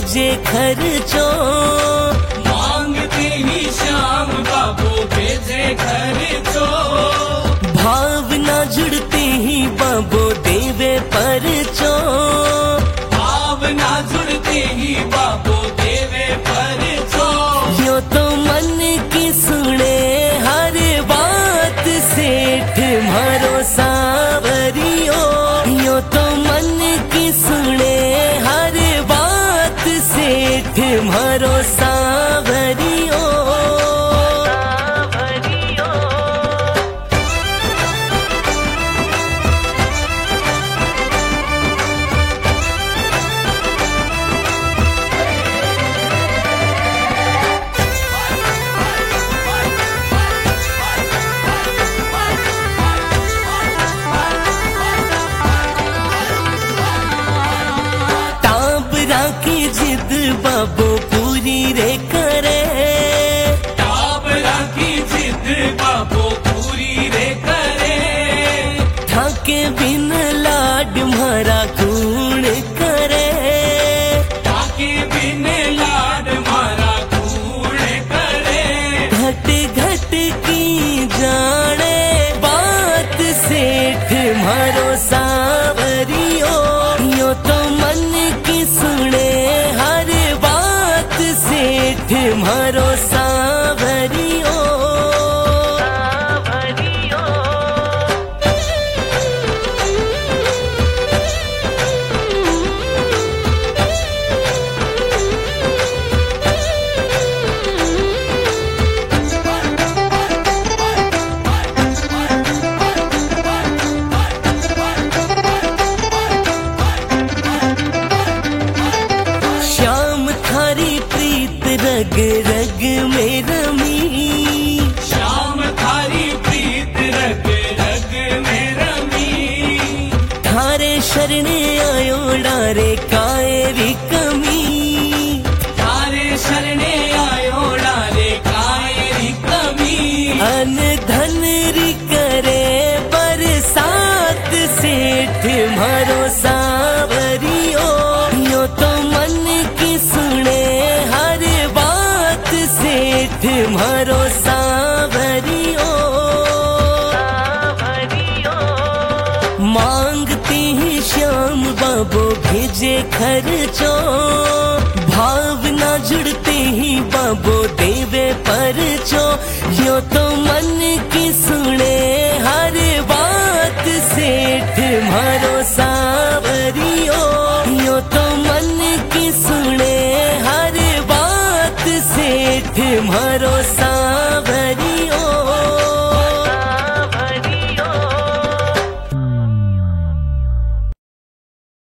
भेजे खर्चो, मांगते ही श्याम बाबू भेजे खर्चो। भावना जुड़ते ही बाबो देवे परचो, भावना जुड़ते ही बाबू देवे परचो। यो तो मन की सुने हर बात सेठ मारो सावरियो, यो तो मन की सुने हर बात सेठ मारो सावरियो। की जिद बाबो पूरी रे करे, टाबरा की जिद बाबो पूरी रे करे। ठाके बिन लाड मारा खून करे, ठाके बिन लाड मारा खून करे। घट घट की जाने बात सेठ मारो सावरियो, यो तो मन की सुने हर बात सेठ मारो सावरियो। रग रग में रमी, श्याम थारी प्रीत रग रग में रमी। थारे शरणे आयो डारे कायरी कमी, थारे शरणे आयो डारे कायरी कमी। अन धन री करे बरसात सेठ मारो सावरियो, यो तो मन की सुने हर बात सेठ मारो सावरियो। मांगते ही श्याम बाबू भेजे खर्चो, भावना जुड़ते ही बाबू देवे परचो, यो तो मन की सुने हर बात सेठ मारो सावरियो, यो तो मन की सुने हर बात सेठ मारो सा